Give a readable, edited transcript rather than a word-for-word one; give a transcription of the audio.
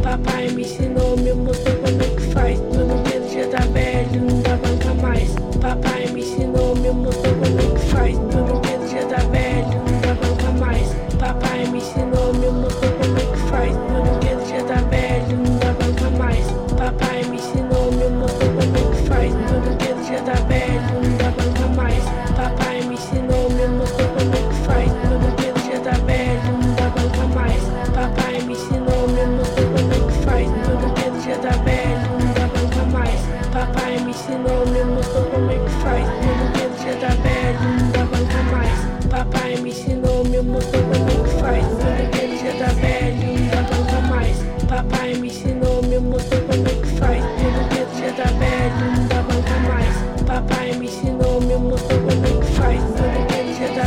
Papai me ensinou, me mostrou como é que faz. Meu brinquedo já tá velho, não dá banca mais. Papai me ensinou, me mostrou como é que faz. Meu brinquedo já tá velho, não dá banca mais. Papai me ensinou, me mostrou como é que faz. Meu brinquedo já tá velho, não dá banca mais. Papai me ensinou, me mostrou como é que faz. Meu brinquedo já tá velho, não dá banca mais. Papai me ensinou, me mostrou como é que faz. Meu brinquedo já tá velho, não dá banca mais. Papai me ensinou, me mostrou como é que faz. Meu brinquedo já tá velho, não dá banca mais. Papai me ensinou, me mostrou como é que faz. Meu brinquedo já tá velho, não dá banca mais. Papai me ensinou, me mostrou como é que faz. Meu brinquedo já tá velho.